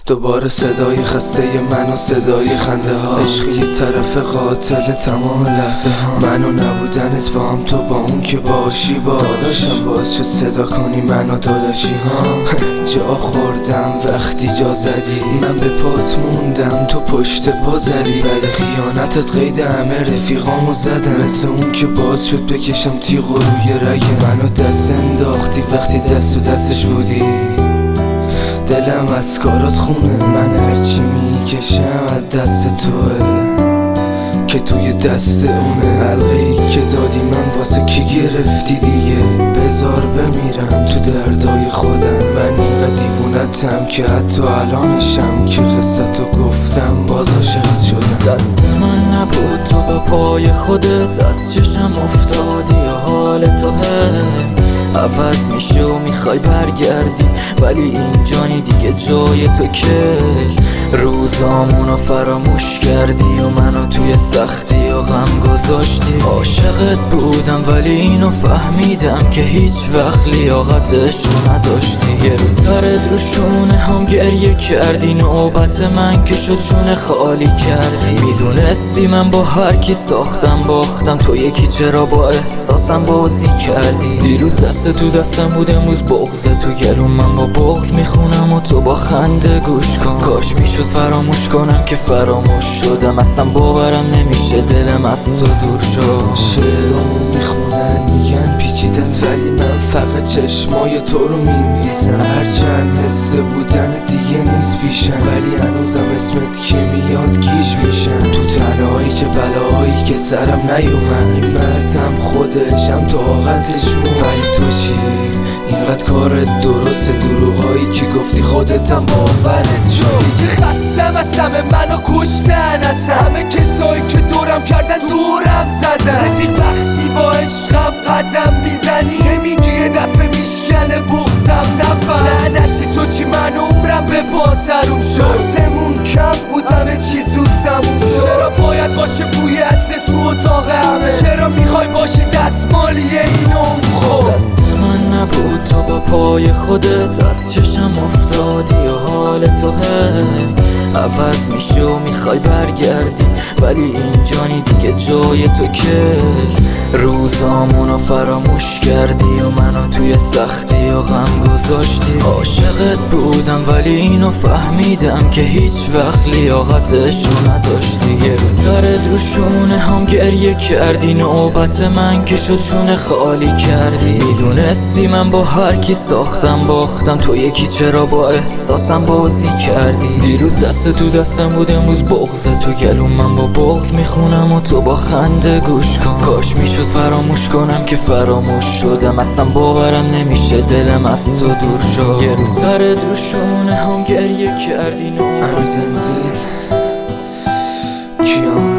دوباره صدای خسته من و صدای خنده ها. عشقی یه طرف قاتل تمام لحظه ها. من و نبودنت با هم، تو با اون که باشی. با داداشم باز شد صدا کنی من و داداشی ها. جا خوردم وقتی جا زدی، من به پات موندم تو پشت پا زدی. بعد خیانتت قید همه رفیقامو زدن، مثل اون که باز شد بکشم تیغ و روی رگ منو دست انداختی وقتی دست تو دستش بودی. دلم از کارات خونه، من هرچی میکشم از دست توه که توی دست اونه. حلقه‌ای که دادی من واسه کی گرفتی دیگه؟ بذار بمیرم تو دردای خودم. من اینقدر دیوونتم که حتی الانشم که قصتو گفتم باز عاشقت شدم. دست من نبود تو به پای خودت از چشم افتادی و حال تو عوض میشه و میخوای برگردی، ولی این جانی دیگه جای تو که روزامونو فراموش کردی و منو توی سختی و غم گذاشتی. عاشقت بودم ولی اینو فهمیدم که هیچ وقت لیاقتش رو نداشتی. یه روز سرت رو شونه هم گریه کردی، نوبت من که شد شونه خالی کردی. میدونستی من با هر کی ساختم باختم، تو یکی چرا با احساسم بازی کردی. دیروز دست تو دستم بود، امروز بغض تو گلوم. من با بغض میخونم و تو با خنده گوش کن. کاش میشد فراموش کنم که فراموش شدم، اصلا باورم نمیشه دلم از تو دور شد. شعرامو میخونن میگن پیچیده است، ولی من فقط چشمای تو رو میبیسم. هرچند حس بودن دیگه نیست پیشم، ولی هنوزم اسمت که میاد گیج میشم. تو تنهایی چه بلاهایی که سرم نیومد، این مردم خودشم طاقتش مون. ولی تو چی؟ اینقدر کارت درسته، دروغایی که گفتی خودتم باورت شد. دیگه خستم از همه منو کشتن، از همه کسایی که دورم کردن دورم زدن. رفیق وقتی با عشقم قدم میزنی نمیگی یه دفعه میشکنه بغضم نفهم. لعنتی تو چی من عمرم به پا تروم شد، وقتمون کم بود همه چی زود تموم شد. چرا باید باشه بوی عطر تو اتاق همه؟ چرا میخوای باشی دستمالیه این و اون خود؟ دست من نبود تو با پای خودت از چشم افتادی و حال تو عوض میشه و میخوای برگردی، ولی این جانی دیگه جای تو که روزامونو فراموش کردی و منو توی سختی و غم گذاشتی. عاشقت بودم ولی اینو فهمیدم که هیچ وقت لیاقتش رو نداشتی. یه روز سرت رو شونه هم گریه کردی، نوبت من که شد شونه خالی کردی. میدونستی من با هر کی ساختم باختم، تو یکی چرا با احساسم بازی کردی. دیروز دست تو دستم بود، امروز بغض تو گلوم. من با بغض میخونم و تو با خنده گوش کن. کاش میشد فراموش کنم که فراموش شدم، اصلا باورم نمیشه دلم از تو دور شد. یه روز سرت رو شونه هم گریه کردی. امیر تنزیل کیان